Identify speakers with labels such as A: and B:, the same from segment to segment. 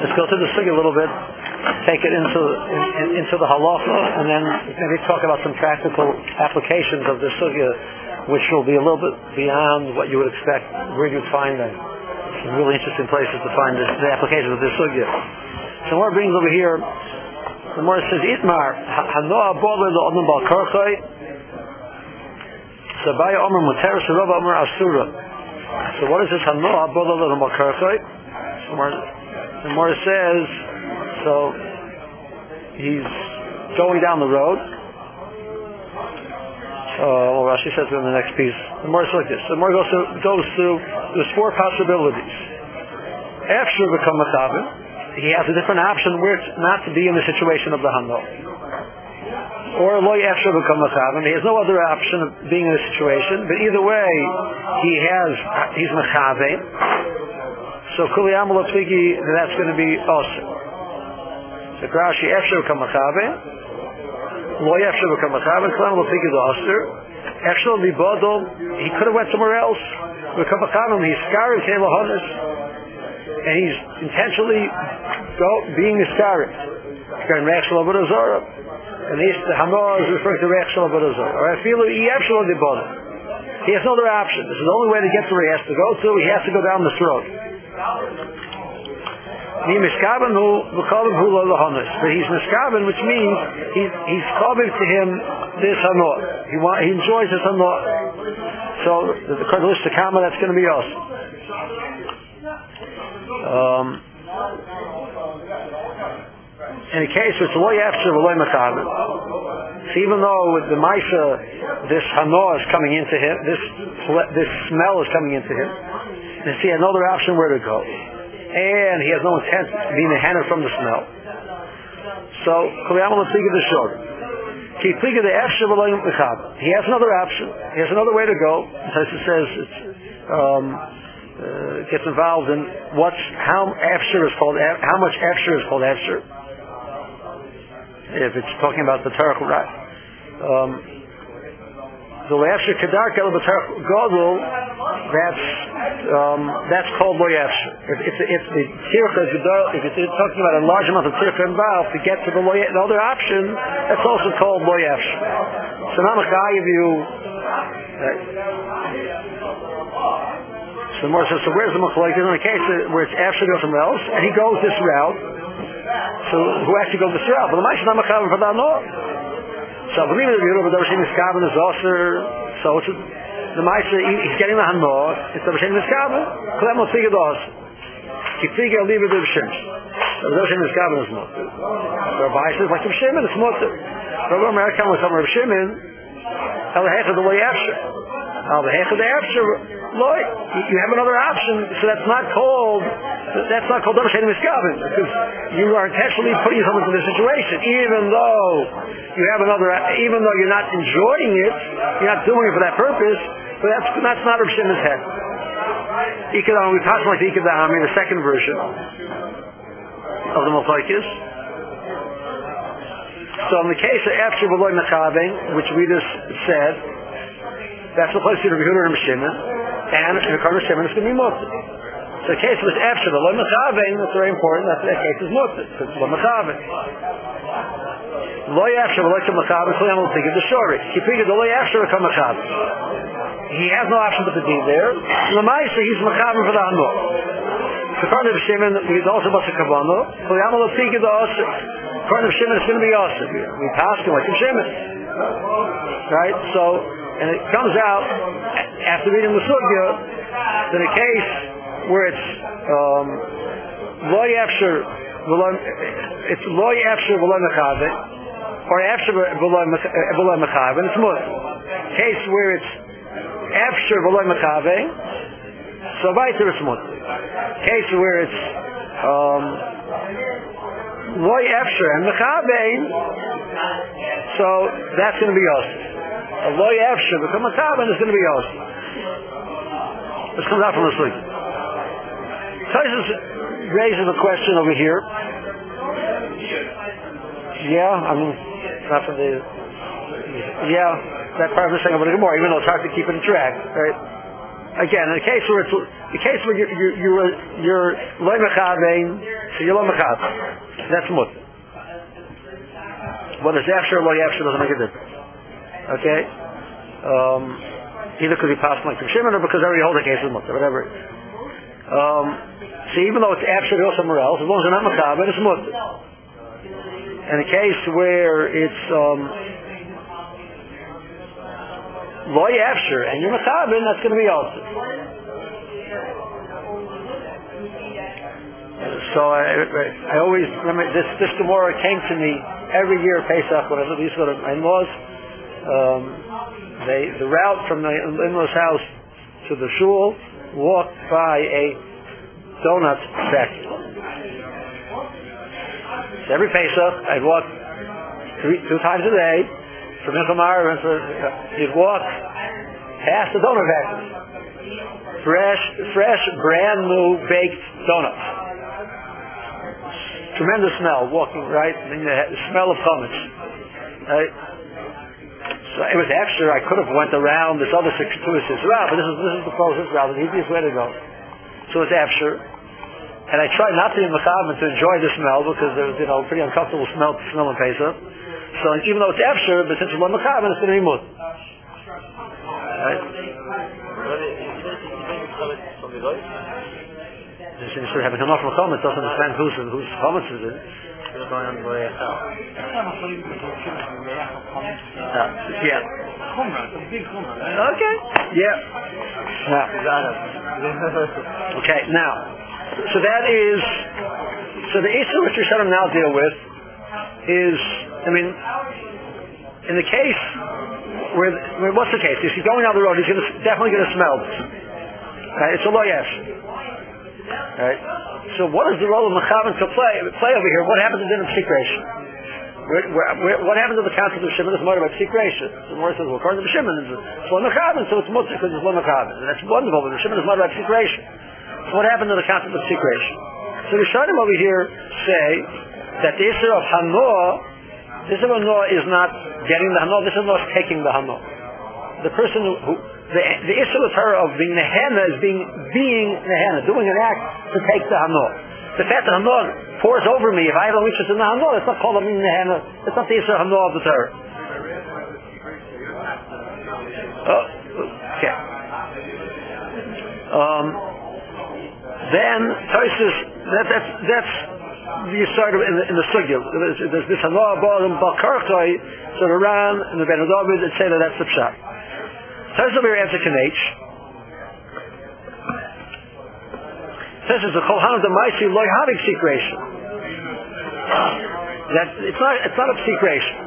A: Let's go through the sugya a little bit, take it into the halacha, and then maybe talk about some practical applications of the sugya, which will be a little bit beyond what you would expect, where you'd find them. Some really interesting places to find the applications of this sugya. So Gemara brings over here, the Gemara says, Itmar, Hanoah Boler L'Odom Bal Karchai, Sabaya Omer Muteres, Rava Omer Asura. So what is this Hanoah Boler L'Odom Bal Karchai? The Gemara says, so he's going down the road. Well, Rashi says in the next piece. The Gemara says like this. The Gemara goes through, there's four possibilities. After become a chavin, he has a different option where it's not to be in the situation of the Hanoah. Or loy after become a chavin, he has no other option of being in a situation, but either way, he's mechavin. So kuli amal tzvigi, that's going to be osir. So Rashi after become a chavin, loy after become a chavin, kuli amal tzvigi is osir. After the bodol, he could have went somewhere else. Become a chavin, he's scared came lahonis, and he's intentionally being scared. Going rechshel over the zora, and the Hanoah is referring to rechshel over the zora. Or I feel he after the bodol. He has no other option. This is the only way to get to where he has to go to. He has to go down this road. But he's miskaven, which means he's carbon to him this Hanoah. He enjoys this Hanoah. So the list of kama, that's going to be us. In a case where it's loy after loy mekaven, so even though with the Maisa this Hanoah is coming into him, this smell is coming into him, and he has no other option where to go, and he has no intent of being a henna from the smell. So he has another option. He has another way to go. As it says, it gets involved in how afshir is called. How much afshir is called afshir? If it's talking about the Tarek, right? The afshir kedar kel b'tarek gadol, that's called lo yafshir. If the tircha is if it's talking about a large amount of tircha involved to get to the other option, that's also called lo yafshir. So now Machayev you. So the Gemara says, so where's the machlokes? In the case where it's afshir goes somewhere else, and he goes this route. So who actually goes this route? But the Maisa not Machayev for that no. So the meaning of the Yehuda, Darshan Miskaven is also, so it's the Maisa, he's getting the Hanoah, it's Darshan Miskaven, Klem will figure the Osir. He figure I'll leave it to Rishim. So Darshan Miskaven is not. So Rabbi says, like Rishim, it's not. Rabbi American was talking about Rishim, El Hecha the Loy Afshir. El Hecha the Afshir, Loy, you have another option, so that's not called Darshan Miskaven, because you are intentionally putting yourself into this situation, even though you're not enjoying it, you're not doing it for that purpose, but that's not Rav Shimon's head. We talked like the Ikadami, the second version of the Malchokes. So in the case of Efshir V'Loy Mechaving, which we just said, that's the place of Rav Yehuda and Rav Shimon, and in the Rav Shimon it's going to be Mutter. So the case was Efshir V'Loy Mechaving, that's very important, that case is Mutter, because it's V'Loy Mechaving. Lo yafshir v'lo k'machavin, so I'm going to think of the story. He figured the lo yafshir k'machavin. He has no option but to be there. L'maisa, he's machavin for the Hanoah. So according to Shimon, he's also about the Kavanah. So I'm going to think of the Osir. According to Shimon, it's going to be Osir. We pass him like Shimon. Right? So, and it comes out, after reading the Sugya, in a case where it's lo yafshir, it's lo yafshir v'lo mechavin, or after v'loy mechavin, it's mut. Case where it's after v'loy mechavin, so weiter it's mut. Case where it's loy after and mechavin, so that's going to be us. A loy after v'loy mechavin is going to be us. This comes out from the sleep. Tysus raises a question over here. Yeah, I mean, not from the. Yeah, that part of the thing over the Gemara, even though it's hard to keep it in track, right? Again, in the case where you're loy mechavein, So you're lo mechaber. That's mutter. Whether it's after or lo after doesn't make a difference. Okay? Either because he passed like Rav Shimon or because every holder case is mutter, whatever it is. So even though it's after or somewhere else, as long as you're not mechaber, it's mutter. In a case where it's lo after and you're mechaber, that's going to be also. So I always remember this Gemara came to me every year Pesach when I used to go to my in-laws. The route from the in-laws house to the shul walked by a donut factory. So every Pesach I'd walk two times a day from Milkamar and you'd walk past the donut factory. Fresh, brand new baked donuts. Tremendous smell, walking, right? And the smell of chametz, right? So it was after I could have went around this other circuitous route, but this is the closest route, the easiest way to go. So it's after, and I tried not to be mechaber to enjoy the smell because there was, pretty uncomfortable smell in Pesach. So even though it's after, but since it's lo mechaber, it's going to be mut. Right? Since you're having enough from chametz, doesn't understand whose chametz is it. Yeah. Okay. Yeah. Okay. Now, so that is. So the issue which we shall now deal with is, in the case where what's the case? If he's going down the road, he's definitely going to smell this. Right? It's a lo yash. Right? So what is the role of mechaber to play over here? What happens in the psikration? What happens in the concept of Shimon is more about psikration. The more says, well, according to Shimon, it's lo mechaber, so it's mutter because it's lo mechaber. And that's wonderful, but the Shimon is more about psikration. So what happens in the concept of psikration? So the Rishonim over here say that the issue of hanoah, this of hanoah is not getting the hanoah, this of hanoah is taking the hanoah. The person who the issue with her of being nehena is being nehena, doing an act to take the hanoah. The fact that hanoah pours over me, if I have a interest in the hanoah, it's not called being nehena. It's not the issue of hanoah of the Torah. Okay. Then Tosis, that's the start of in the sugya. There's this hanoah ba'alim ba'karchai, so the Ran and the Ben David that say that that's the pshat. Tosis over here answer Kanech. Tosis the Kolhan of the Maisi loy having secration. That it's not a secration.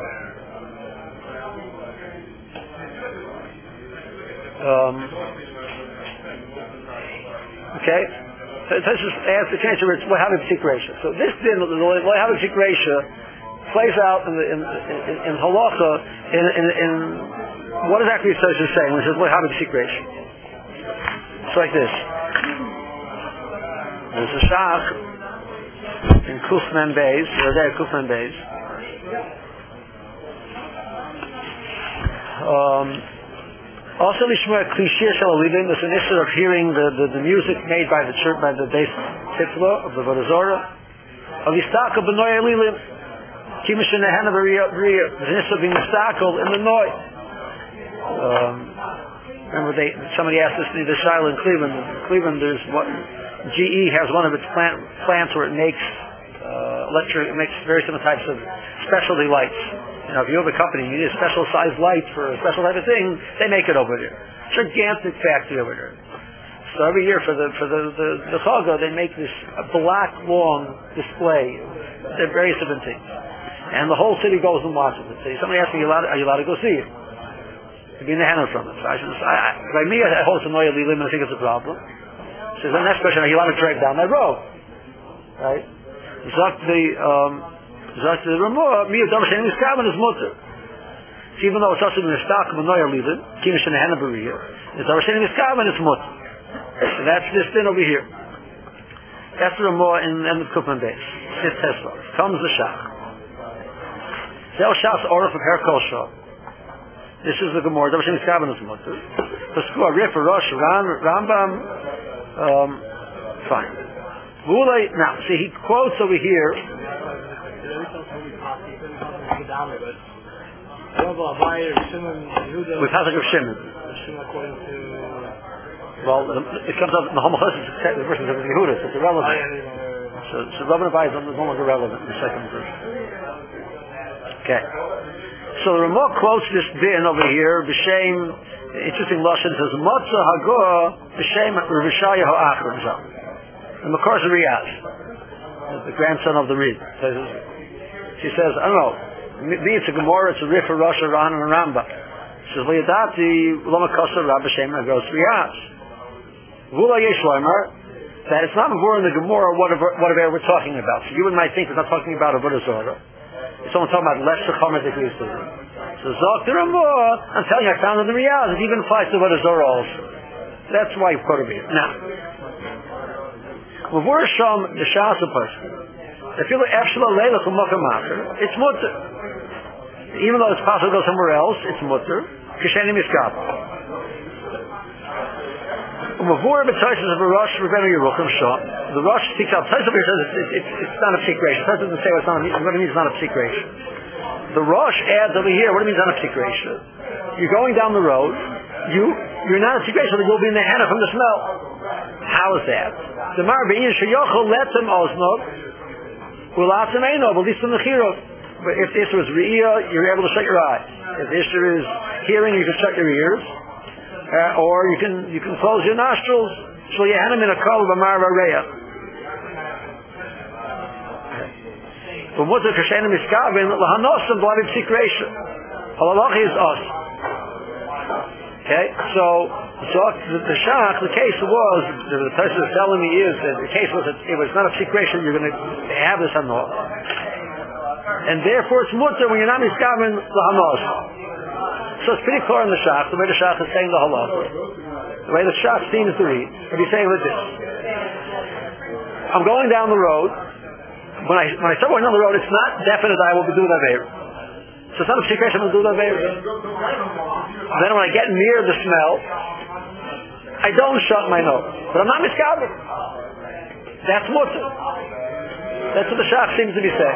A: Okay. So Tosis answer Kanech where it's loy having secration. So this din the loy having secration plays out in halacha in what exactly is Tosis saying when he says loy having secration. It's like this. There's a shach in Kufman Beis, or there Kufman Beis. Also, Lishma Klishir Shalalivim, there's an issue of hearing the music made by the church, by the Beis Tifla of the Vodazora. Of Yistaka B'noi Elilim, Kimish in the hand of Ariya, there's an issue of being Yistakal in the Noi. Remember, somebody asked this in the Shiloh in Cleveland. In Cleveland, there's what GE has one of its plants where it makes it makes very similar types of specialty lights. If you have a company, you need a special sized light for a special type of thing, they make it over there. Gigantic factory over there. So every year for the Chaga, they make this black long display of various different things, and the whole city goes and watches it. So somebody asked me, "Are you allowed to go see it?" To be in the hand from it. So I said, by me, I hold some loyalty limit. I think it's a problem. So the next question: are you allowed to drive down that road? Right? Zakt the Ramah, me Adam Shein Miskaven is mutter. Even though it's also in the stock of Noya Levin, Kimish in the hand of Beria, it's Adam Shein Miskaven is mutter. So that's this thing over here. That's the Ramah in the Kufman Beis. This Tesla comes the Shach. Zel Shach's order for Her Kol Shach. This is the Gemara. Adam Shein Miskaven is mutter. Pasku Arif Rosh Rambam. Fine. Now, see, he quotes over here. With Hazak of Shimon. Well, it comes up in the Homachos, the version of Yehuda, so it's irrelevant. So Rabban Abai is no longer relevant in the second version. Okay. So the Ramah quotes this din over here, B'Shem, interesting lashon, says, Motza Hagor, B'Shem Rivishaya Ha'achar. The Makar is Riyaz, the grandson of the Reed. She says, I don't know, me it's a Gemara, it's a Rif, a Rosh, a Ran, and a Ramba. She says, V'yadati, Lama Kosa, Rabba Shem, and goes Riyaz. V'ula Yesh Loimer, that it's not more in the Gemara whatever we're talking about. So you and I think it's not talking about a Buddha Zorah. It's only talking about less Sechama degrees to them. So Zok the Ramah, I'm telling you, I found in the Riyaz, it even applies to Buddha Zorah also. That's why you quoted me. Now, Mavur Shom, the Shas a person. If you look Efshela Leilach Umakamacher, it's mutter. Even though it's possible to go somewhere else, it's mutter. Kisheni Miskab. Mavur B'Toises of a Rosh Rebbeinu Yeruchim Shom. The Rosh speaks out. Toises says it's not a secret. Toises doesn't say what it means it's not a secret. The Rosh adds over here what it means not a secret. You're going down the road. You're not a secret, so you'll be in the henna from the smell. How is that? The Marbein Shayochel let them osnod. Will ask them Eino, but at least in the Chirot. But if this was Re'iyah, you're able to shut your eyes. If this is hearing, you can shut your ears. Or you can close your nostrils. So you had him in a kol b'mar v'reya. But what's the Kashen miskavin? Lahanosim blooded secretion. Halalachi is us. Okay, so the Shach, the case was, the person is telling me is that the case was that it was not a secretion, you're going to have this hanos. And therefore it's mutter when you're not miskavin the hanos. So it's pretty clear in the Shach, the way the Shach is saying the halacha. The way the Shach seems to read, if he's saying like this. I'm going down the road. When I start going down the road, it's not definite that I will be doing that. So it's not a secret I'm going to do that. Then when I get near the smell, I don't shut my nose. But I'm not miskaber. That's mutter. That's what the Shach seems to be saying.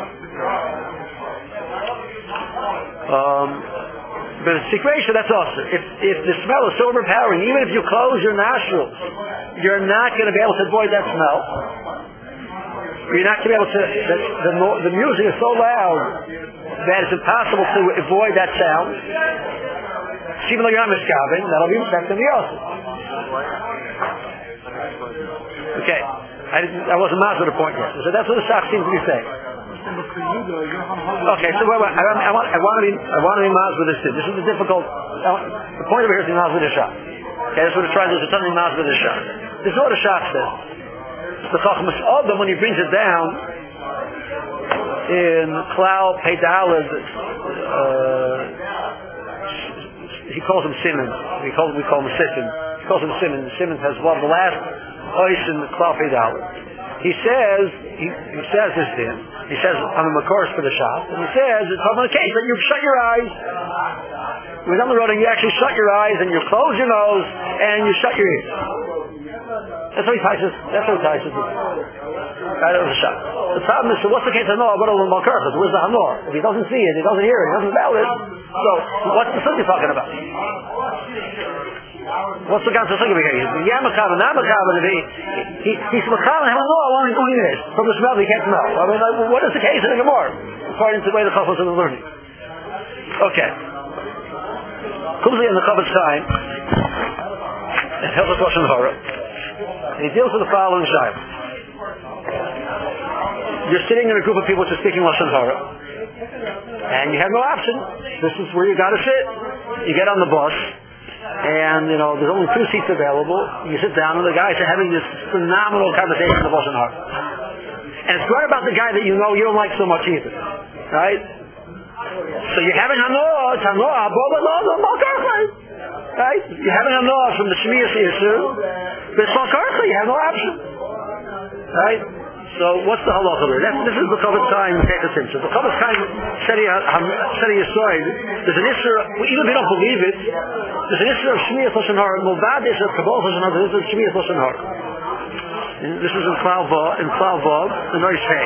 A: But the secretion, that's awesome. If the smell is so overpowering, even if you close your nostrils, you're not going to be able to avoid that smell. You're not going to be able to, the music is so loud that it's impossible to avoid that sound. Even though you're not miskabing, that's going to be awesome. Okay. I wasn't mad with the point yet. So that's what the Shach seems to be saying. Okay, so I want to be mad with this. This is the difficult. The point over here is to be mad with the Shach. Okay, that's what we're trying to do. Is to be mad with the Shach. This is what the Shach says. The Chachmas Adam, when he brings it down in Klal Peidalad, he calls him Simon. We call him Sisson. He calls him Simon. Simon has one of the last ois in the Klal Peidalad. He says this thing. He says on the Makors for the Shach, and he says it's on the case that you shut your eyes. We're on the road and you actually shut your eyes and you close your nose and you shut your ears. That's what he ties. Right out of the Shach. The problem is, so what's the case of Noah? What are the Makors? Where's the Hanor? If he doesn't see it, he doesn't hear it, he doesn't smell it. So what's the Sukkah talking about? What's the Gansa Sukkah here? He's Yamakav and Namakav, and he's Makav and Hanor only this. From the smell he can't smell. I mean, what is the case in the Gemara? According to the way the Chachmas are learning. Okay. Comes in the Chavetz Chaim, and tells us Lashon Hara. And he deals with the following shayla. You're sitting in a group of people which are speaking Lashon Hara, and you have no option. This is where you got to sit. You get on the bus, and there's only 2 seats available. You sit down, and the guys are having this phenomenal conversation of Lashon Hara. And it's right about the guy that you don't like so much either, right? So you're having Hanoah, it's Hanoah, right? You're having Hanoah from the Shemiyas Yisur, but it's Malkarcha, you have no option, right? So what's the halacha there? This is the Chavetz Chaim Techasim. So the Chavetz Chaim Seri Yisoid, there's an Isser, even if you don't believe it, there's an Isser of Shemiyas Lashon Hara, Mulvad Isser of Kabbalah Lashon Hara, there's an Isser of Shemiyas Lashon Hara. And this is in Klal Vav, the Nois Pei.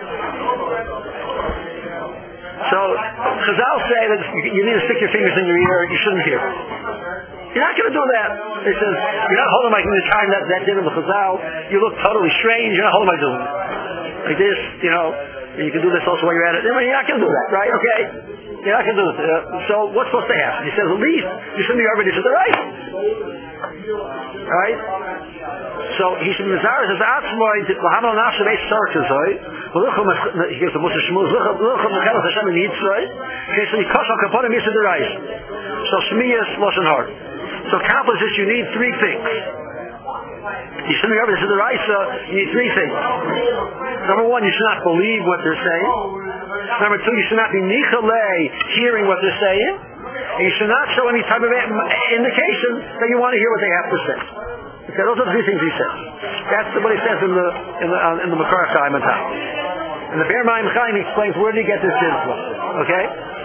A: So Chazal say that you need to stick your fingers in your ear. You shouldn't hear. You're not going to do that. It says you're not holding like in the time that din of the Chazal. You look totally strange. You're not holding like doing it like this. And you can do this also while you're at it. You're not going to do that, right? Okay. You're not going to do it. So what's supposed to happen? He says at least you shouldn't be already to the right. Right? So he should be Mizar says Atzmoy Lahamal Nafshe Beis Sarkazoi. He gives the Musa Shmuz Lucham Mechelas Hashem in Yitzray. Okay, so Yikosh Al Kaponim Yisad Derais. So Shmiyas Lashon Har. So accomplish this, you need three things. You shouldn't be over this in the Raisa, you need three things. Number one, you should not believe what they're saying. Number two, you should not be Nichalei hearing what they're saying. And you should not show any type of indication that you want to hear what they have to say. Okay, those are the three things he says. That's what he says in the Makar Chaim and Tal. And the Be'er Mayim Chaim explains where did he get this din from. Okay?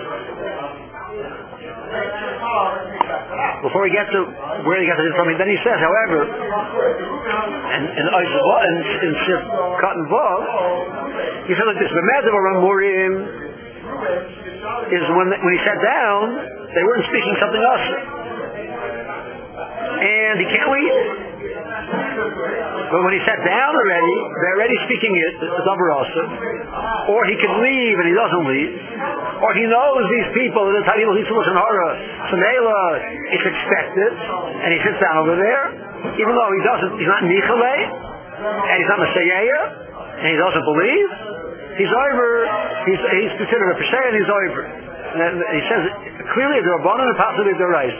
A: Before we get to where he got this from, then he says, however, in Shiv Cotton Vav, he says like this: the Mezzav Murim is when he sat down, they weren't speaking something else, and he can't leave. But when he sat down already, they're already speaking it, or he can leave and he doesn't leave, or he knows these people, the Tadil Hitzulus and Hara, Sanela, it's expected, and he sits down over there, even though he's not Nichalei, and he's not Messiah, and he doesn't believe, he's over, he's considered a Peshay, and he's over. And he says, clearly, the Rabbanan and possibly the Reis.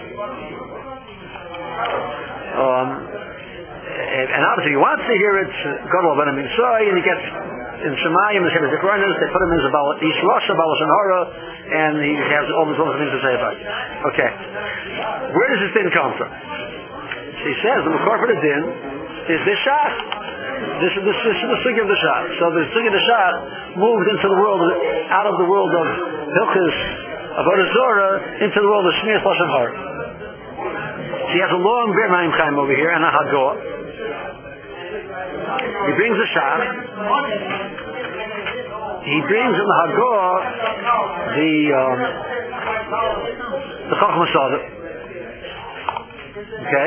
A: And obviously he wants to hear it, Gadol Ben Aminsai, and he gets in Shemayim, they put him in his Ish Rosh, Balas and Hara, and he has all these other things to say about it. Okay. Where does this din come from? So he says, the Makar for the din is this Shach. This is the Sugya of the Shach. So the Sugya of the Shach moved into the world, out of the world of Hilchis, of Avodah Zorah, into the world of Shmiras Lashon Hara. So he has a long Be'er Mayim Chaim over here, and a Hagor. He brings the Shach. He brings in the Hagor the Chachma Sada. Okay?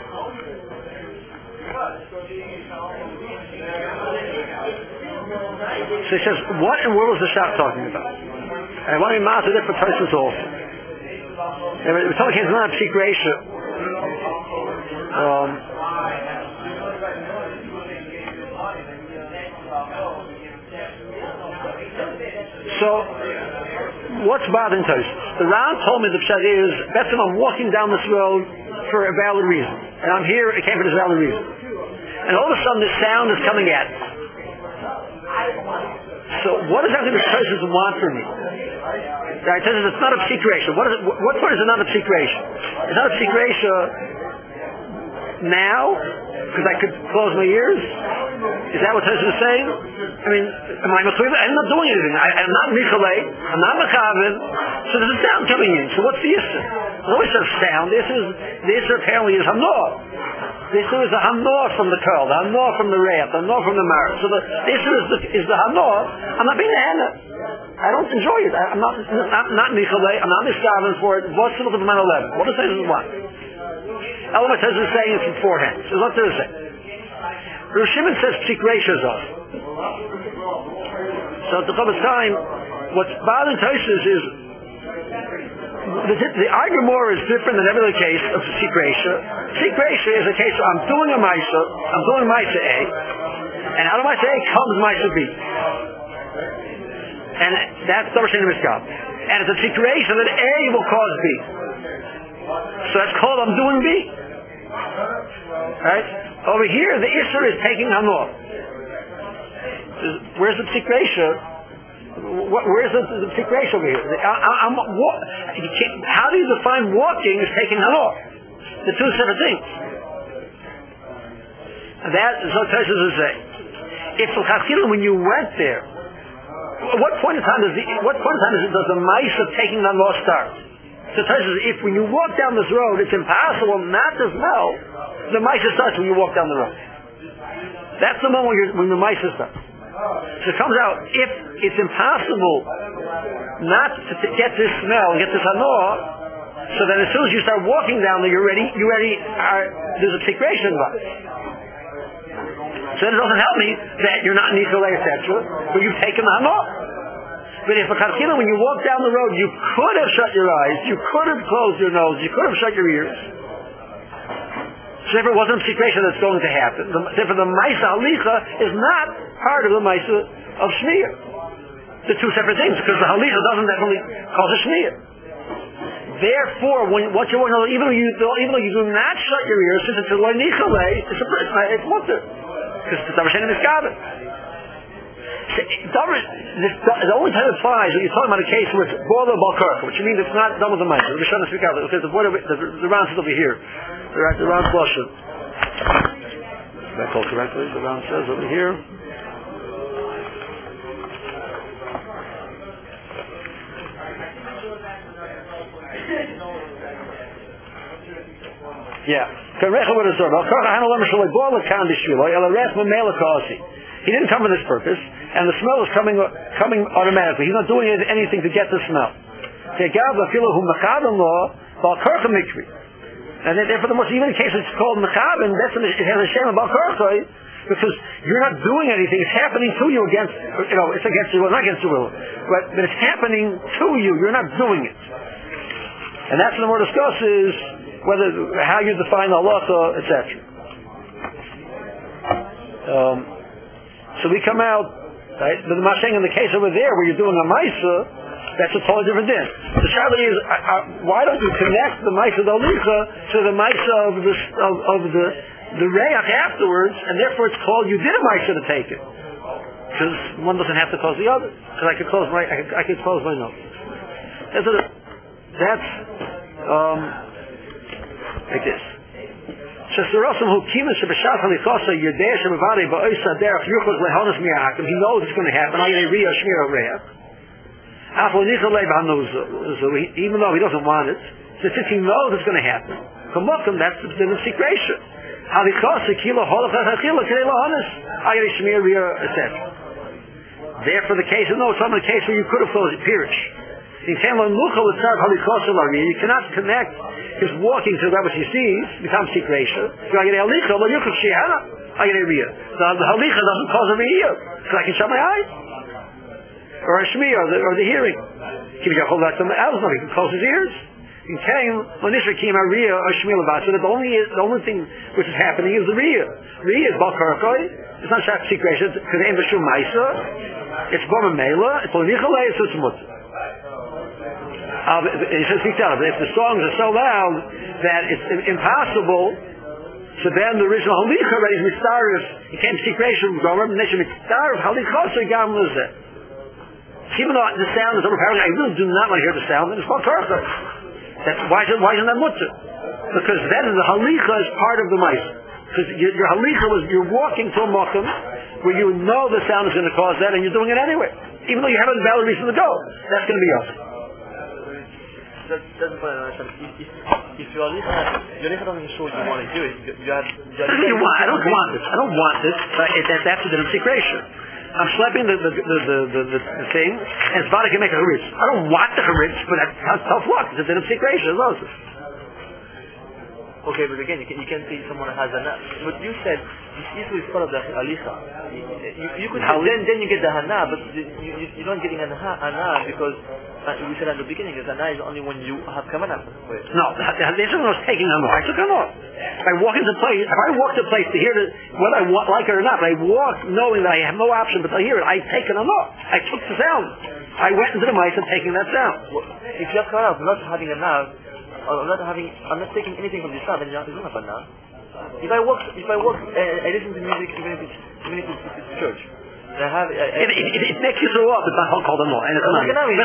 A: So he says, what in the world is the Shach talking about? And I want to be master different persons also. And we're talking it's not a Psik Reisha. So, what's bothering Tosfos? The Ran told me the pshat is, that's when I'm walking down this road for a valid reason. And I'm here, it came for this valid reason. And all of a sudden this sound is coming at me. So, what does that mean the Tosfos want from me? Right, Tosfos, it's not a Psik Reisha. What part is it not a Psik Reisha? It's not a Psik Reisha now, because I could close my ears. Is that what Tosfos is saying? I mean, I'm not doing anything. I'm not Michalei. I'm not Mechaven. So there's a sound coming in. So what's the Isser? There's always a sound. The Isser apparently is Hanor. The Isser is the Hanor from the curl, the Hanor from the Re'at, the Hanor from the Mar. So the Isser is the Hanor. I'm not being the Hana. I don't enjoy it. I'm not Michalei. I'm not Mishkaven for it. What's the look of 11? What does it say? What? Elamah says it's saying it from four hands. So what does it say? Rosh Shimon says Psik Reisha Zah. So at the Chavetz Chaim, what's bothering Tosfos is the Argamor is different than every other case of Psik Reisha. Psik Reisha is a case where I'm doing a Maisa, I'm doing Maisa A, and out of Maisa A comes Maisa B. And that's Davar Sheni Miskab. And it's a Psik Reisha that A will cause B. So that's called I'm doing B. Right? Over here, the Isser is taking Hanor. Where's the Psik Reisha? Where's the Psik Reisha over here? How do you define walking as taking Hanor? The two separate things. And that is what Tosfos is saying. If when you went there, what point in time does the mice of taking Hanor start? So Tosfos, if when you walk down this road, it's impossible not to smell, the mice starts when you walk down the road. That's the moment when the mice is done. So it comes out, if it's impossible not to get this smell, get this hanor, so then as soon as you start walking down there, you already are, there's a secretion involved. So it doesn't help me that you're not nichulei, etc., but you've taken the hanor. But if when you walk down the road, you could have shut your eyes, you could have closed your nose, you could have shut your ears. So if it wasn't a secretion that's going to happen, therefore the Maisa Halicha is not part of the Maisa of Shmir. They're two separate things, because the Halicha doesn't definitely cause a Shmir. Therefore, what you want to know, even though you do not shut your ears, since it's a Lo Nichalei, it's mutter. Because the Davar Shein Miskaben. The only time it applies when you're talking about a case where it's border balkarka, which means it's not done with the mice. The Rishon speak out because the border, the round is over here. The round portion. Is that called correctly? The round says over here. Yeah. He didn't come for this purpose, and the smell is coming automatically. He's not doing anything to get the smell. And therefore, even in case it's called mechaben, it has a shem of balkarchoi, because you're not doing anything. It's happening to you against, it's against your will, not against your will, but it's happening to you. You're not doing it. And that's what the more discusses, how you define the halacha, etc. So we come out, right? But the Masheng in the case over there where you're doing a Maisa, that's a totally different din. The Shabbos is, why don't you connect the Maisa Dalicha to the Maisa of the Reach afterwards, and therefore it's called you did a Maisa to take it. Because one doesn't have to close the other. Because I could close my nose. That's like this. He knows it's going to happen. Even though he doesn't want it, since he knows it's going to happen, that's the secretion. Therefore, the case is some of the case where you could have closed it, Pirish. You cannot connect his walking to that which he sees, becomes secretion. The halicha doesn't cause a re'iyah, because I can shut my eyes. Or a shmi, or the hearing. He can close his ears. So the only thing which is happening is the re'iyah. Re'iyah is balkarkoi. It's not secretion, because it's b'shum ma'isa. It's b'ma meila. It's l'nichalei. So it's mutter. He says, if the songs are so loud that it's impossible, so then the original halicha already is mitzarif. He came to secretion, mitzarif halicha gam lezeh. Even though the sound is overpowering, I really do not want to hear the sound. It's called karcha. Why isn't that mutter? Because then the halicha is part of the mice. Because your halicha was you're walking to a makom where you know the sound is going to cause that, and you're doing it anyway, even though you haven't valid reason to go. That's going to be us.
B: That's what I understand. If your licha doesn't show you want to do it,
A: I don't want this. That's a different secretion. I'm schlepping the thing, and it's about to make a haritz. I don't want the haritz, but that's tough luck. It's a different secretion.
B: Okay, but again, you can see someone has a but you said this issue is part of the alicha. You could then you get the hana, but you're not getting an hana because we said at the beginning that hana is only when you have kavanah.
A: No, the issue was taking hana. I took hana. If I walk into place, if I walk to a place to hear whether I like it or not, I walk knowing that I have no option but to hear it. I take an hana. I took the sound. I went into the mice and taking that sound.
B: Well, if you have kavanah not having a hana, I'm not taking anything from the sound, then it's not a banana. If I walk, I listen to music even if it's church.
A: It makes you throw up. It's not called a law, and it's not.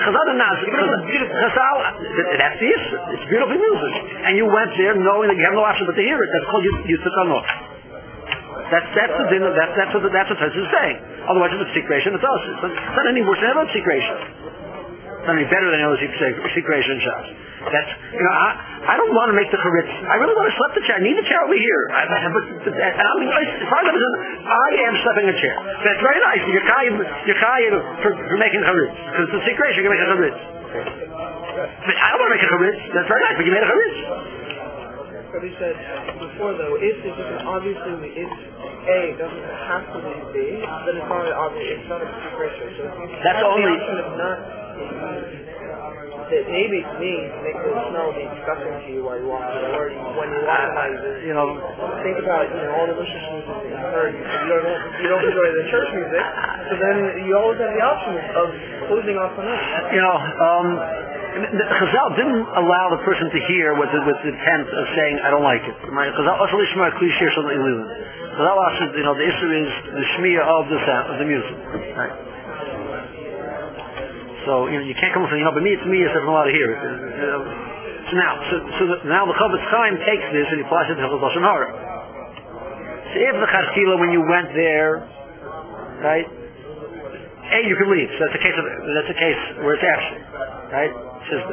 A: That's the issue. It's beautiful music, and you went there knowing that you have no option but to hear it. That's called you took a law. That's the dinner. That's what Tosfos is saying. Otherwise, if it's secretion, it's us. It's not any worse than about secretion. It's not any better than other secretion shops. That's, I don't want to make the charitz. I really want to slap the chair. I need the chair over here. As far as I'm concerned, I am slapping a chair. That's very nice. You're chayiv for making charitz. Because it's a secretion, you can make a charitz. But I don't want to make a charitz. That's very nice, but you made a charitz.
C: But he said before, though, if it's obviously the if A doesn't have to be B, then it's not obvious. It's not a secretion. So
A: that's only.
C: It maybe it's me to make the smell be disgusting to you while you walk to the word. When you walk by, think about all the delicious music that you heard. You don't enjoy the church music, so then you always have the option of closing off the night.
A: Chazal didn't allow the person to hear with the intent of saying, I don't like it. Chazal also lishma klishir shel ilun. Chazal asked, the issue is the shmiya of the sound, of the music. Right? So, you can't come and say, but me, it's me, I'm allowed to hear it. So now the Chavetz Chaim takes this and he applies it to Hilchos Lashon Hara. So if the Chachila, when you went there, right, you can leave. So that's a case where it's absent, right? It says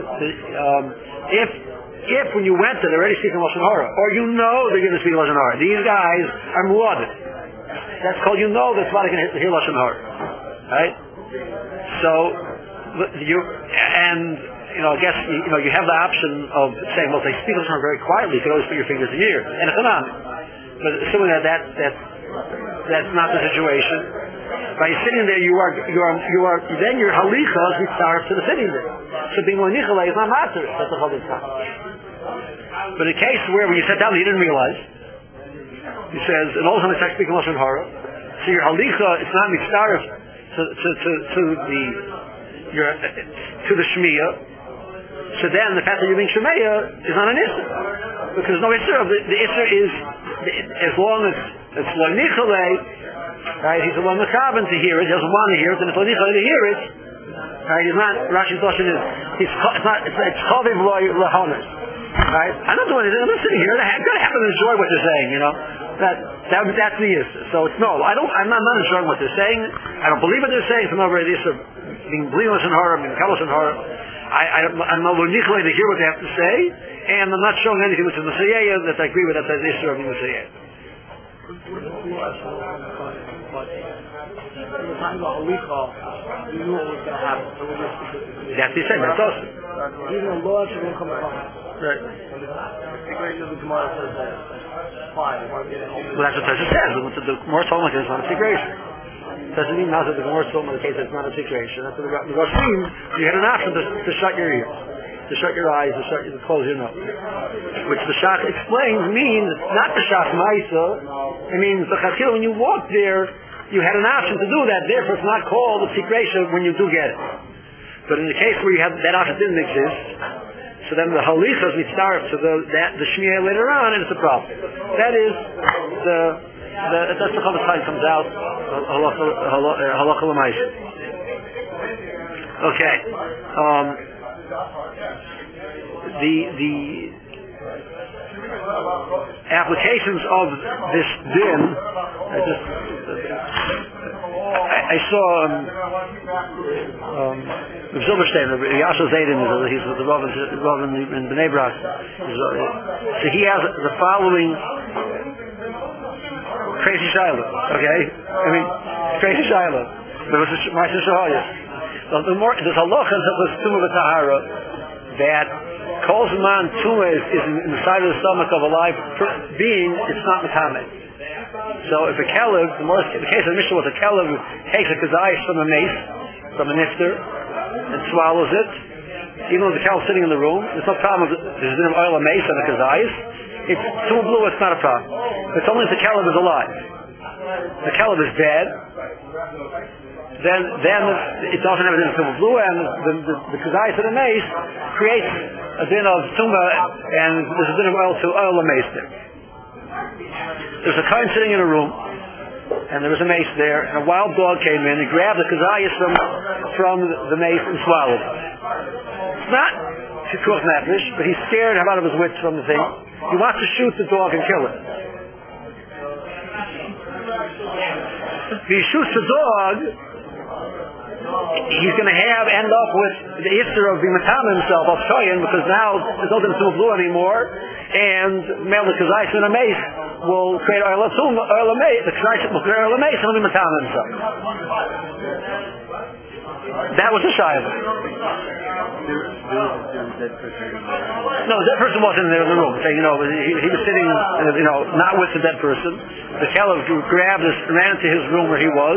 A: if when you went there they're already speaking Lashon Hara, or they're going to speak Lashon Hara, these guys are muadid. That's called that's why they can hear Lashon Hara, right? So I guess you have the option of saying, well, if they speak Lashon Hara very quietly, you can always put your fingers in the ear, and it's not. But assuming that's not the situation. By sitting there, then your halicha is mitzaref to the sitting there. So being lonichalei is not matter. That's the Chavetz Chaim. But in a case where when you sat down, he didn't realize. He says, and all of a sudden it's speaking Lashon Hara. So your halicha is not mitzaref to the shmiya. So then the fact that you're being shemeya is not an issur, because there's no issur. The issur is as long as it's lonichalei. Right, he's a one mekaben to hear it. He doesn't want to hear it, and it's only to hear it. Right, he's not. Rashi's question is, it's chavim lahonas. Right, I'm not doing anything. I'm just sitting here. I gotta happen to enjoy what they're saying. That's the issue. So it's no. I'm not enjoying what they're saying. I don't believe what they're saying. It's not very the issue. Being believers in Hara, being kalos in Hara. I'm not lonichalei to hear what they have to say, and I'm not showing anything which is Messiah that I agree with. That's the issue of the Messiah.
C: But when we're talking about halicha, we knew what was going to happen. So we're just
A: that's the same. That's awesome.
C: Even the law should come along.
A: Right.
C: The great of the Gemara says that fine.
A: Well, that's what Tosha says. The Gemara told me it's not a secretion. Doesn't mean now that the Gemara told me the case it's not a secretion. That's what the Rosh means. You had an option to shut your ears, to shut your eyes, to close your nose. Which the Shach explains means not the Shach Maisa. It means the Chachila, when you walk there, you had an option to do that. Therefore, it's not called a secretion when you do get it. But in the case where you have that option didn't exist, so then the halicha is mitzaref to the shmiya later on, and it's a problem. That is that's the Chavetz Chaim comes out halacha l'maisa. Okay. The applications of this din. I saw Zilberstein, Yasha Zaydin, he's the Rav in Bnei Brak. So he has the following crazy shiloh. Okay, crazy shiloh. There was a Ma'aser Shahaya. There's halacha that tumah v'tahara that Kol Zman tumah is inside of the stomach of a live being. It's not metameh. So if a kelev, the case of the Mishnah was a kelev who takes a kazayis from a mace, from a nifter, and swallows it, even though the kelev is sitting in the room, there's no problem. There's been an oil of mace and a kazayis. It's too blue. It's not a problem. It's only if the kelev is alive. The kelev is dead. Then it doesn't have a din of tumah blue, and the kazayis of the mace creates a din of tumah, and there's a din of oil of mace there. There's a kohen sitting in a room, and there was a mace there, and a wild dog came in and grabbed the kazayis from the mace and swallowed it. It's not pikuach nefesh, but he's scared out of his wits from the thing. He wants to shoot the dog and kill it. If he shoots the dog, he's going to end up with the Isser of being Matam himself, of Shoyin, because now there's no Tzum Blue anymore, and Melech Kazais and Ames will create Oil Tzum, Oil Ames, the Kazais will create Oil Ames, and will be Matam himself. That was the Shiloh. No, the dead person wasn't there in the room. He was sitting, not with the dead person. The Caliph grabbed us, ran into his room where he was.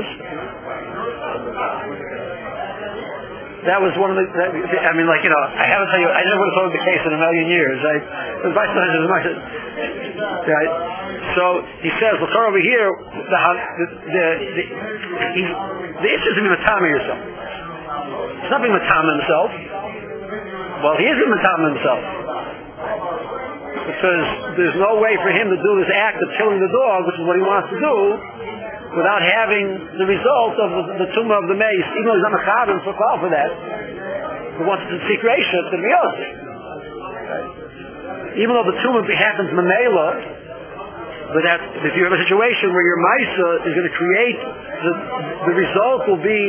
A: That was one of the. I haven't told you. I never would have told the case in a million years. The vice president is much. Right. So he says, look over here. The issue is to be matama yourself. He's not being matama himself. Well, he is being matama himself because there's no way for him to do this act of killing the dog, which is what he wants to do, without having the result of the tumah of the mace, even though he's not mechavim for that. But once it's a secration, it's going to be us. Even though the tumah happens memela, but if you have a situation where your maisa is going to create, the result will be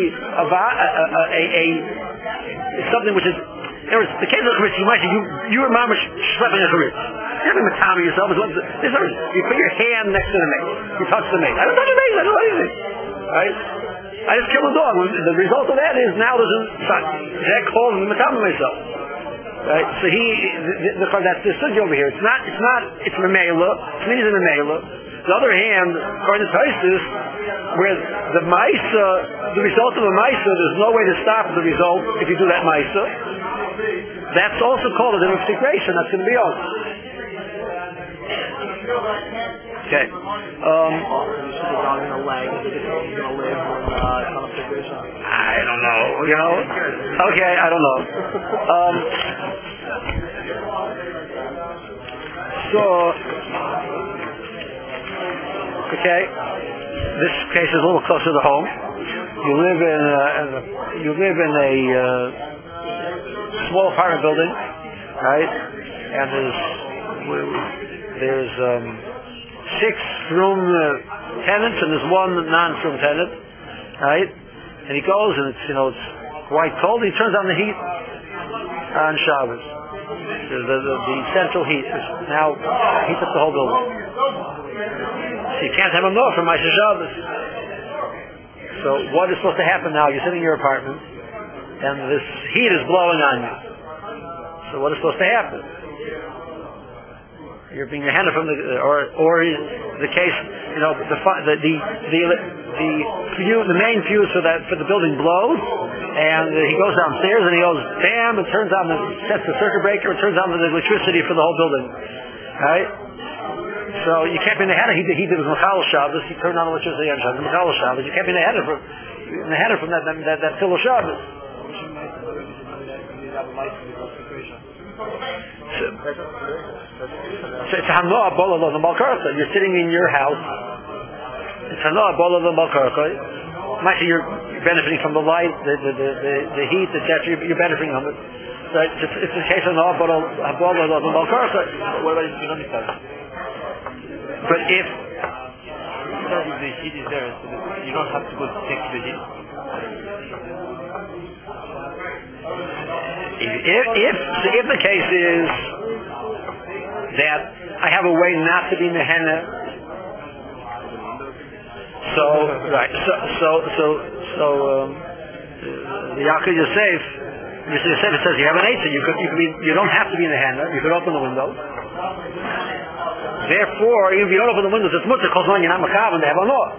A: something which is. In other words, the case of the charitz, you were mamish schlepping a charitz. You haven't matami yourself. You put your hand next to the mace. You touch the mace. I don't touch the mace. I don't do anything. Right? I just killed a dog. The result of that is now there's a son. That calls me matami myself. Right? So that's the sugi over here. It's memela. It's means in memela. On the other hand, according to Tosfos, where the maisa, the result of a maisa, there's no way to stop the result if you do that maisa. That's also called a demonstration. That's going to be on. Okay. I don't know. Okay, I don't know. Okay. This case is a little closer to home. You live in a small apartment building, right? And there's 6-room tenants and there's one non-room tenant, right? And he goes and it's quite cold. He turns on the heat on Shabbos. The central heat now heats up the whole building. So you can't have him off from Ma'aseh Shabbos. So what is supposed to happen now? You're sitting in your apartment and this heat is blowing on you. So what is supposed to happen? You're being handed from the the case, the main fuse for the building blows, and he goes downstairs and he goes bam and sets the circuit breaker and turns on the electricity for the whole building. Right? So you can't be in the header. He did with Mechal Shabbos. He turned on electricity on Shabbos. Mechal Shabbos. You can't be in the header from that Tilo Shabbos. So it's Hanoah Bola Lo Balkarcha. You're sitting in your house. It's Hanoah Bola Lo Balkarcha. Actually, you're benefiting from the light, the heat, etc. You're benefiting from it. So it's a case of Hanoah Bola Lo Balkarcha.
B: What about if you don't decide?
A: But if
B: the heat is there, so you don't have to go take the heat. If the case is that I have a way not to be mehenna, the Yaakov Yosef says you have an eitzah. You don't have to be in the henna. You could open the windows. Therefore, if you don't open the windows, it's mutter because you're not makavan to have a law.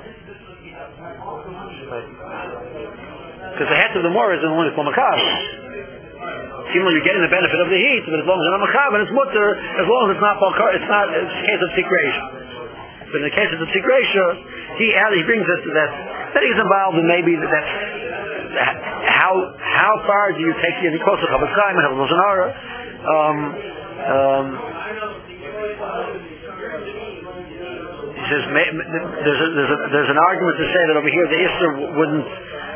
B: Because the head of the more is in the window for makavan. Even though you're getting the benefit of the heat, but as long as you're not makavan, it's mutter. As long as it's not balkar, it's a case of tikration. But in the case of the tikration, he brings us to that he's involved in maybe that's how far do you take the close to Chavetz Chaim and have a Lozanara? He says there's an argument to say that over here the Isser wouldn't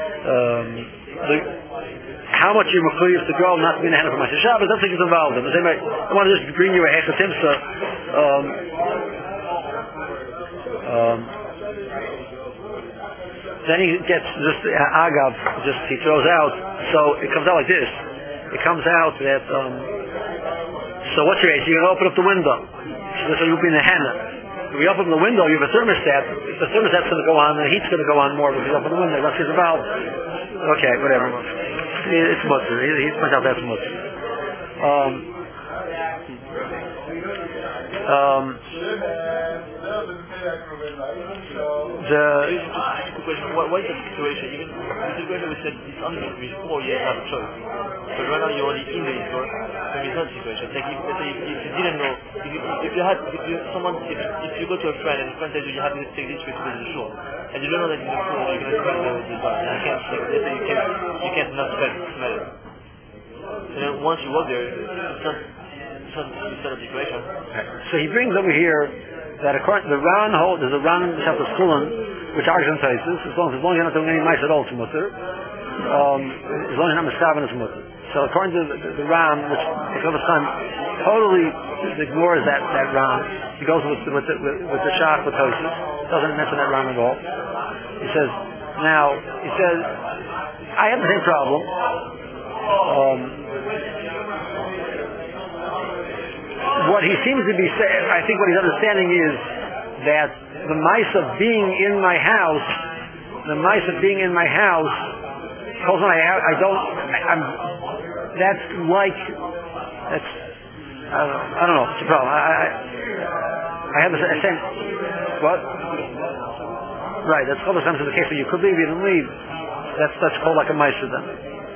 B: how much you're mechuyev to go not to be in the hand of Ma'aseh Shabbos. That's what he's involved in. I want to just bring you a hechas timsa.
A: Then he gets just agav, he throws out. So it comes out like this. It comes out that. So what's your age? You're gonna open up the window. So you'll be in the henna. If you open the window, you have a thermostat. The thermostat's going to go on, the heat's going to go on more because you open the window. Once he's involved, okay, whatever. It's mutter. He points out that's mutter.
B: What is the situation? Even the situation we said it's only before you have a choice. So right now you're only in the store, so it's not a situation. Like if you didn't know, if you go to a friend and the friend tells you have to take this risk to the shore, and you don't know that in the store you're going to smell the bar, and you can't not smell it. And then once you walk there, it's not a situation.
A: So he brings over here that according to the Ran there's a Ran Shabbat Skulin, which argues as long as you're not doing any mice at all, it's mutter. As long as you're not miskaven, it's mutter. So according to the Ran, which the time totally ignores that Ran, he goes with the Shach with Tosis, doesn't mention that Ran at all. He says, I have the same problem. What he seems to be saying, I think what he's understanding is that the mice of being in my house, I don't know, it's a problem. I have the same, what? Right, that's called sometimes the case where you could leave, you didn't leave. That's called like a mice for them.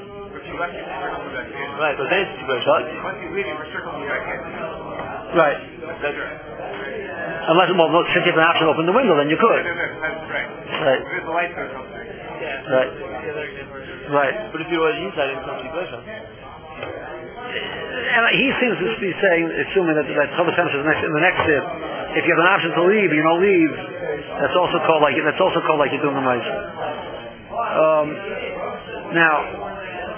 B: Right, but then it's situation.
C: Once you leave, you're circling back in.
A: Right. Unless, since you have an option to open the window, then you could.
C: That's right.
A: Right.
C: There's the lights or something.
B: Yeah.
A: Right. Right.
B: But if you were inside in some situation.
A: And he seems to be saying, assuming that Chavos Chaim is in the next step, if you have an option to leave, you don't leave. That's also called like you're doing the mice. Now.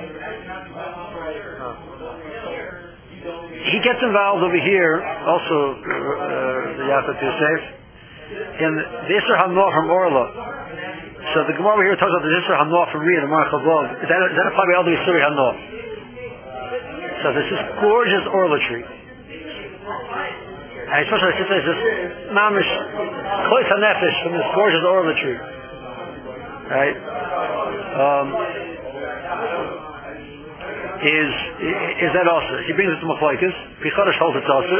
A: He gets involved over here, also the Yafet Yosef, in the Isser Hanoah from Orla. So the Gemara over here talks about the Isser Hanoah from Riyah, the Marach Chavod. Is that a part of the Isser Hanoah? So this is gorgeous Orla tree. And especially this Mamish Klois HaNefesh from this gorgeous Orla tree. Right? Is that also? He brings it to Machlokes. Pichodesh holds it's also.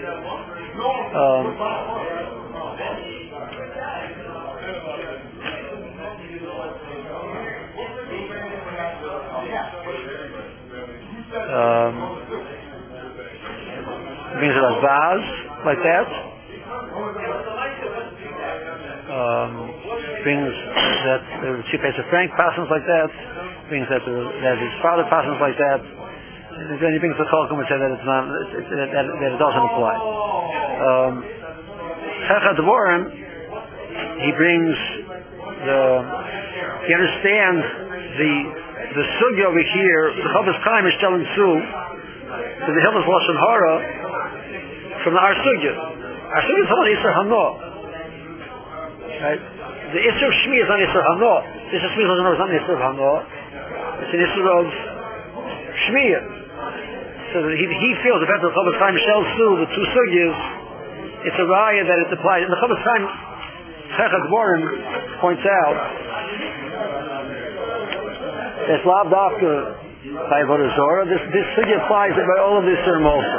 A: Brings it as vase like that. Brings that the chief of Frank passes like that. Brings that his father passes like that. And then he brings the Cholcom and says that it's not that it doesn't apply. Chachad Devorim, he brings he understands the sugya over here. The Chavos Chaim is telling Sue to the Hilchos Lashon Hara from our sugya. Our sugya is on Isser Hanoah. Right? The Isser of Shmi is on Isser Hanoah. The Isser of Shmi is on Isser of Hanoah. It's an Isser of Shmiyah. So that he feels the fact that the Chavos Chaim tells Sue the two sugyas, it's a raya that it applies. And the Chavos Chaim Chachad Devorim points out that Lav Dafka by Avodah Zorah, this sugya applies by all of this term also.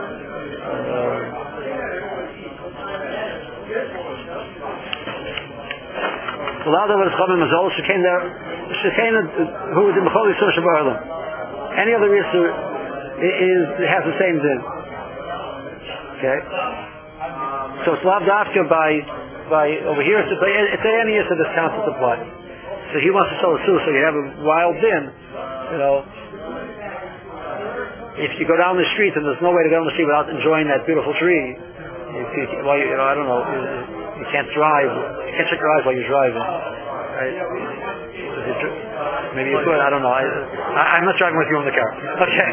A: The Lav Dafka Chaim Mazol Shekena who is in Bechol Yisur Shabbat. Any other Yisur has the same din. Okay? So it's Lav Dafka by over here it's any Yisur this concept applies. So he wants to sell it too, so you have a wild din, if you go down the street and there's no way to go down the street without enjoying that beautiful tree, I don't know, you can't drive, you can't check your eyes while you're driving, right? Maybe you could, I don't know, I'm not driving with you in the car. Okay.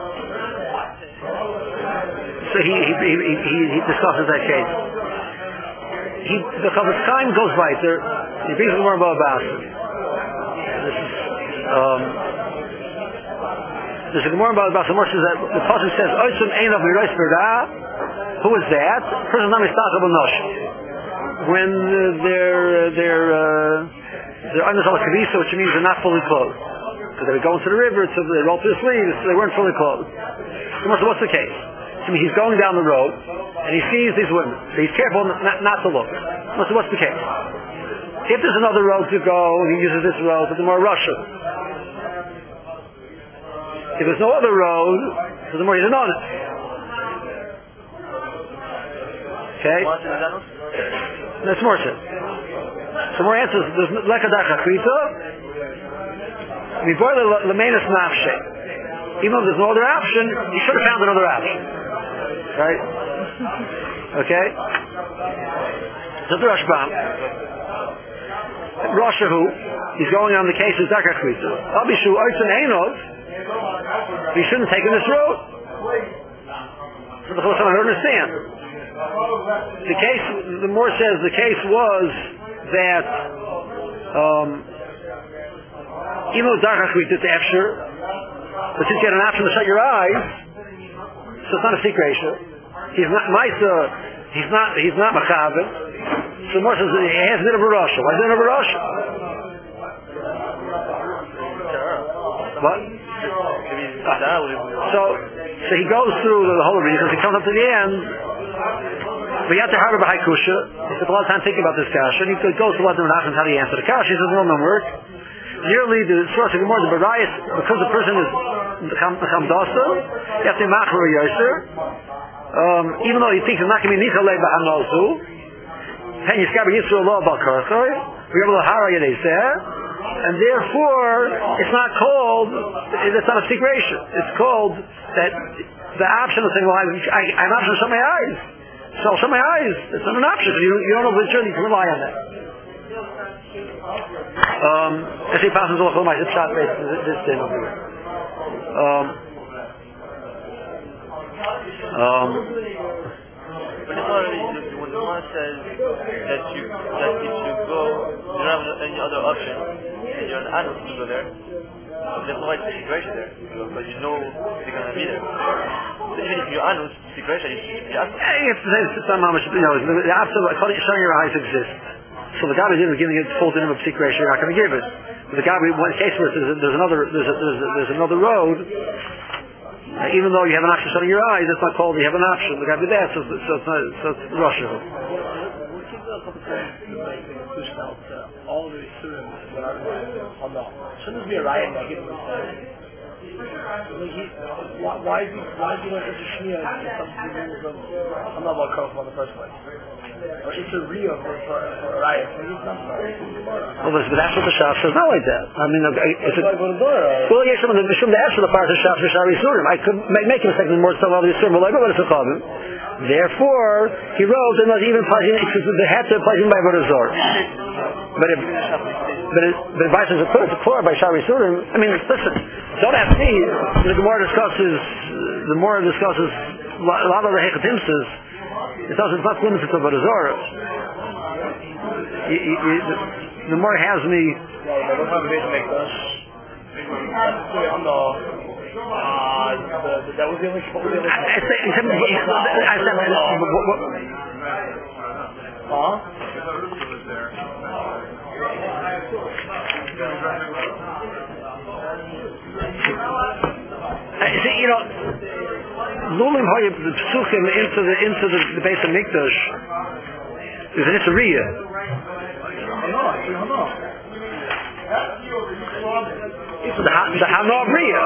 A: So he discusses that case. the Chavetz Chaim goes weiter. He brings the Gemara Baba Basra. There's a Gemara Baba Basra. Says that the pasuk says, "Oitzum ein of mirois berah." Who is that? Person name is Tachab Nosh. When they're under the Kavisa, which means they're not fully clothed. Because they were going to the river, so they rolled to the sleeves, so they weren't fully clothed. So what's the case? I mean, he's going down the road, and he sees these women. So he's careful not to look. So what's the case? If there's another road to go, and he uses this road, it's more Russia. If there's no other road, so the more he's on it. Okay? That's more said. So more answers, there's lekadach achvita, before the lemenus nafshe. Even though there's no other option, you should have found another option. Right? Okay? So the Rashbam, Rashahu, he's going on the case of Dakar Chvita. Abishu Oitzan Einov, he shouldn't have taken this road. So the Chosam, I don't understand. The case, the Mor says, the case was that even though Dakar Chvita to Efsher, but since you had an option to shut your eyes, so it's not a secret issue. He's not Maisa, he's not Machavit. So Mor says he has a bit of a Rasha. Why is it a Rasha? What? So he goes through the whole reason. He comes up to the end. We have to harbor by Kusha. He spent a lot of time thinking about this kasha. And he goes to let them know how to answer the kasha. He says, no work. Nearly the source of the more the Barayas, because the person is Chamdasa, you have to be Machra Yoser. Even though he thinks it's not going to be Nichalei B'Hanosu, Pen Yiskaber Yisrael Lo Bal Karchoy, we're able to hara Yedeseh, and therefore it's not called, it's not a secration. It's called that the option of saying, well, I'm option to shut my eyes. So I'll shut my eyes. It's not an option. You don't know which journey to rely on that. As he passes all the my shot rate this thing over here.
B: When the one says that if you go, you don't have any other option, and you're an adult to go there, there's no right situation there, because you know they're going to be there. So even if you're adult situation, you have to.
A: It's not how much, the absolute, showing your eyes exists. So the Gabi didn't giving it full dinner of secret, you're not going to give it. But the Gabi, one case where there's another road, even though you have an option shutting your eyes, it's not called you have an option. The Gabi there, so it's Russia.
C: All the Yisurim that are on the shouldn't this be a riot that gives why is he doing such a shmiyah and something to do with I'm not about Kof in the first place? Or it's a real for a riot.
A: Well, but that's what the Shaf says, not like that. I mean, it's a... Well, yes, the after the part of the Shaf for Shari Yisurim. I could make a mistake in more stuff of the Yisurim, but I don't want to call him. Therefore, he wrote, and not even pledging, they had to pledge him by Vodazor. But if Bison is a core by Shari Yisurim, I mean, listen, don't ask me. The more discusses a lot of the Hechatimses, it's not limited to Vodazor. The more has me. That was the only. I said. See, Lulim Hoyib the Psuchim into the base of Mikdash is an Itzariya. The Hanovriya.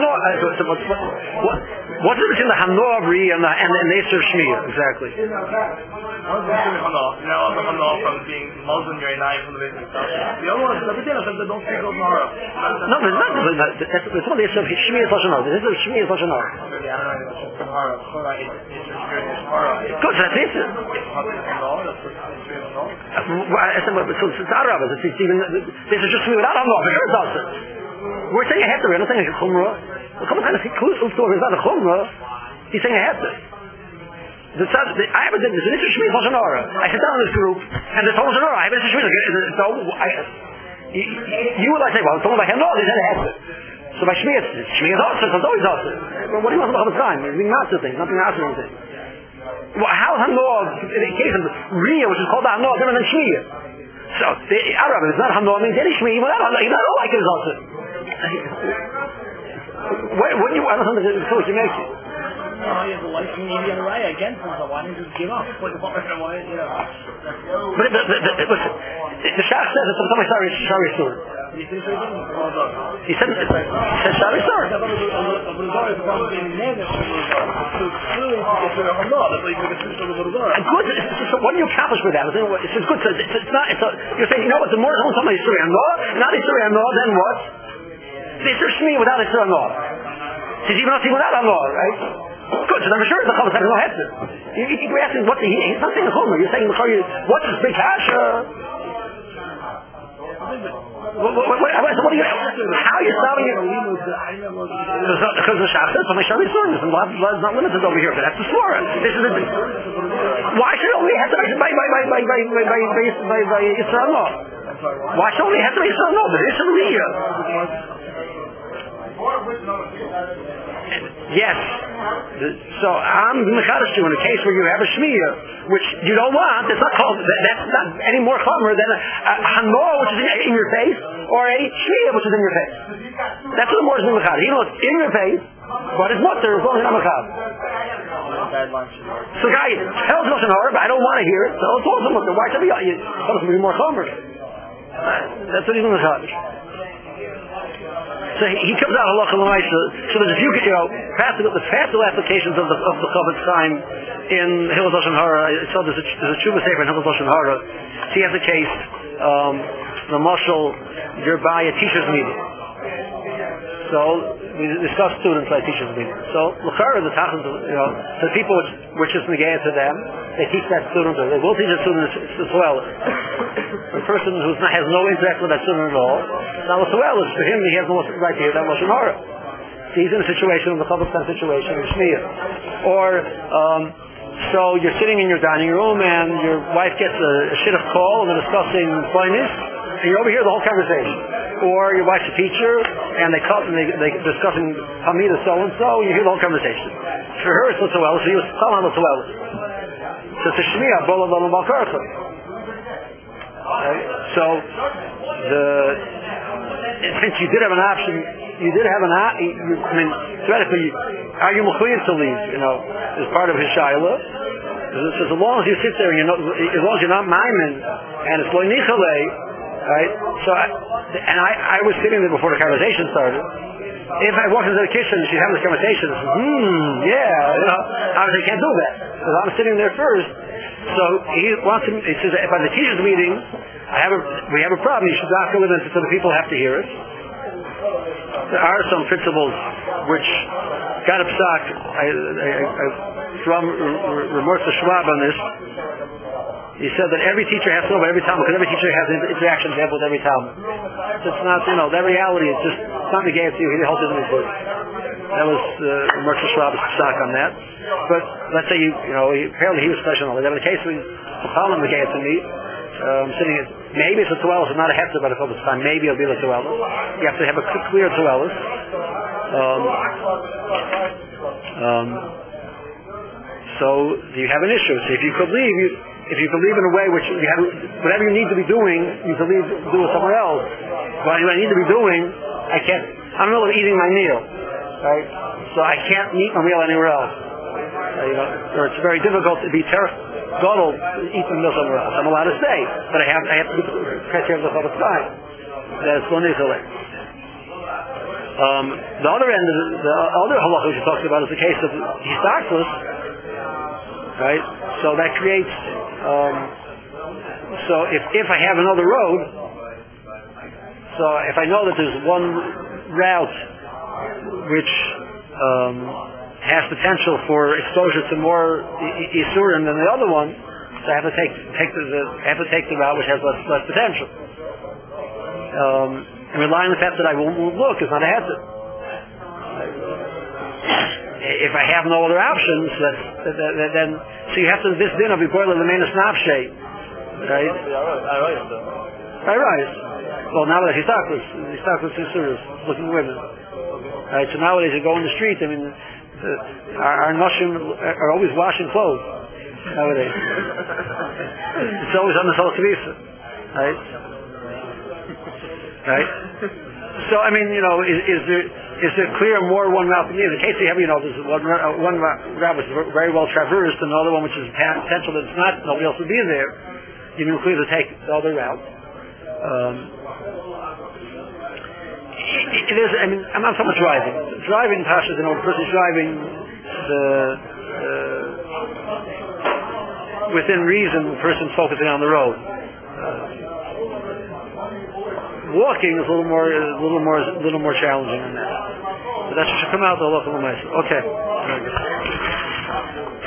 A: What's the difference between the Hanovri and the Eser Shmiyah exactly?
C: Now from being Muslim your nine from the basic stuff. The other one is the don't speak of Mara.
A: No, there's not. It's not the Eser Shmiyah Lashon Hara. This is Shmiyah Lashon Hara. Good, that's it. So it's Arab. It's even this is just Shmiyah without Hanovri. Sure it does it. We're saying a heter, we're not saying a chumrah. Well, come on, it's not a chumrah. He's saying a heter. I have a din. There's an issue shmiyah Lashon Hara. I sit down in this group, and there's Lashon Hara. I have an issue shmiyah. So you would like to say, well, someone like him, no, they said it has to. So by shmiyah, shmiyah is also, so it's always also. Well, what do you want about the time? There's not to things, nothing else or anything. Well, how is Hanor, in the case of Riyah, which is called Hanor, different than shmiyah? So, the Arab, it's not Hanor, means any shmiyah, but not all like it is also. What do you, I don't understand the choice you make it.
D: Oh, he has a life maybe on the right against him, so why don't you just give up? But listen,
A: the Shach says it's something sorry story. He said sorry story. Good. So what do you accomplish with that? It's good. It's not. You're saying, you know what? The more someone tells me story on law, not a story on law, then what? It's a shmi without a story on law. It's even not without a law, right? Good, so I'm sure the Chavis has no head. You keep asking what he's not saying the Chomer. You're saying what's this big kasha? What are you? How are you stopping it? Because the Shach says, "My Shari Surah, blood is not limited over here. But that's the Surah. This is why should it only have to be by Yisrael law? Why should it only have to be Yisrael law? But it's a Riyah. Yes. So I'm mechadish you in a case where you have a shmiyah, which you don't want. It's not called. That's not any more chomer than a hanor, which is in your face, or a shmiyah, which is in your face. That's what the more is mechadish. You know, it's in your face, but it's mutter as long as I'm mechadish. So guy tells Lashon Hara, but I don't want to hear it. So it's also mutter. Why should it be more chomer? That's what he's mechadish. So he comes out halacha l'maisa. So there's a few, practical applications of the Chavetz Chaim in Hilchos Lashon Hara. So there's a Tshuva Sefer in Hilchos Lashon Hara. So he has a case, the mashal, you're by a teacher's meeting. So we discuss students by teacher's meeting. So l'chara the tachlis, the people which is negated to them, they teach that student, or they will teach that student as well. The person who has no interact with that student at all, now as well as for him, he has no right to hear that Lashon Hara. So he's in a situation, the Chavetz Chaim situation, in Shmiyah. Or, so you're sitting in your dining room and your wife gets a shidduch call and they're discussing finance, and you overhear the whole conversation. Or your wife's a teacher and they're discussing Hamida so-and-so, and you hear the whole conversation. For her it's so well, so you tell her so well. So it's a Shmiyah, Bola Bola Balkarcha. So, since you did have an option, theoretically, are you mechuyev to leave, as part of his shayla? As long as you sit there, and as long as you're not maimin, and it's lo nichale, right? So, I was sitting there before the conversation started. If I walked into the kitchen and she's having this conversation, obviously I can't do that, because I'm sitting there first. So he says, if at the teacher's meeting, we have a problem, you should not go with it so the people have to hear it. There are some principles which got upset from Ramorza Schwab on this. He said that every teacher has to know about every Talmud, because every teacher has interactions with every Talmud. So it's not, the reality is just, it's not negated to you, he holds it in his book. That was Ramorza Schwab's stock on that. But let's say apparently he was special. In the case we Chalam negated to me, sitting at, maybe it's a Tuelis, it's not a hefzer, but if it's time, maybe it'll be a Tuelis. You have to have a clear Tuelis. So you have an issue. So if you could leave in a way which you have, whatever you need to be doing, you could leave, do it somewhere else. What I need to be doing, I'm in the middle of eating my meal, right? So I can't eat my meal anywhere else. Or it's very difficult to be gadol to eat the meal somewhere else. I'm allowed to stay, but I have to take care of the Chavetz Chaim. That's lo nichale. The other end of the other halacha which you talked about is the case of histartus, right? So that creates. So if I have another road, so if I know that there's one route which has potential for exposure to more Yisurim than the other one, so I have to take the route which has less potential. And relying on the fact that I won't look is not a hazard. if I have no other options, then so you have to this din of boil the main snapshay, right? I rise. Well, nowadays he's stuck with sisters, looking at women. Right, so nowadays you go in the street. I mean, our nashim are always washing clothes nowadays. It's always on the whole kvisa, right? Right. So I mean, is there clear more one route than the other? In case you have, there's one route which is very well traversed, and another one which is potential that it's not. Nobody else would be there. You can clearly take the other route. It is. I mean, I'm not so much driving. Driving, Pasha, the person is driving within reason. The person's focusing on the road. Walking is a little more challenging than that. But that should come out the local. Okay.